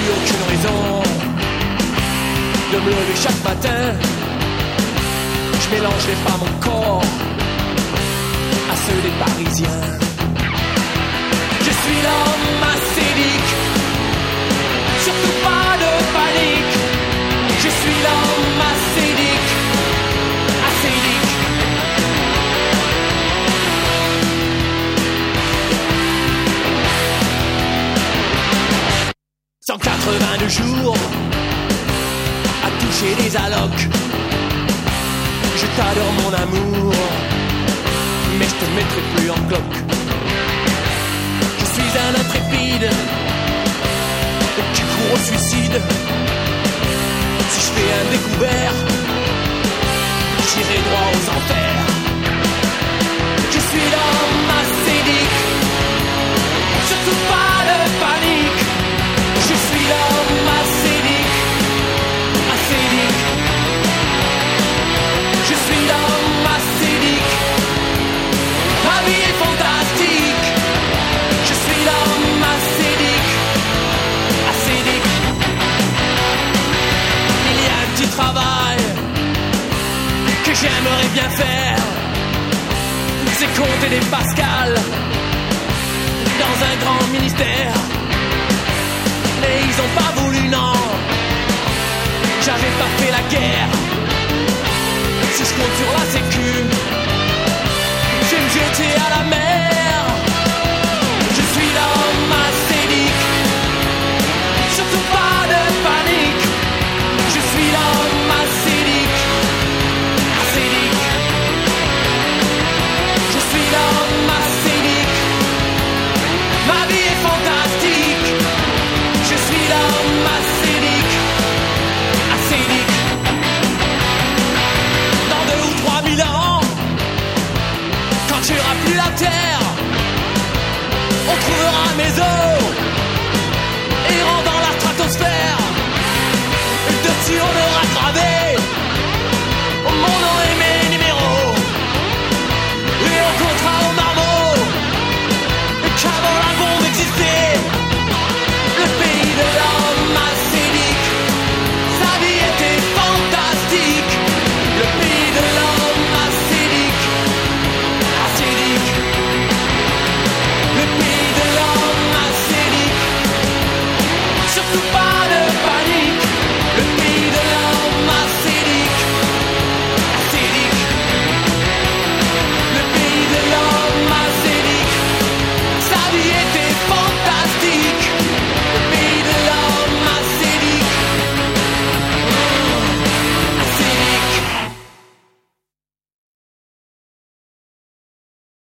plus aucune raison de me lever chaque matin. Je mélangerai pas mon corps à ceux des Parisiens. Je suis l'homme acédique, surtout pas de panique. Je suis l'homme acédique, acédique. 182 jours à toucher des allocs. Je t'adore mon amour, mais je te mettrai plus en cloque. Je suis un intrépide qui court au suicide. Si je fais un découvert, j'irai droit aux enfers. Je suis l'homme acédique, surtout pas de panique. Je suis l'homme acédique, acédique. Je suis l'homme acédique, ma vie est fantastique. Je suis l'homme acédique, acédique. Il y a un petit travail que j'aimerais bien faire, c'est compter des pascals dans un grand ministère. Mais ils ont pas voulu, non. J'avais pas fait la guerre. Si je compte sur la sécu, je vais me jeter à la mer.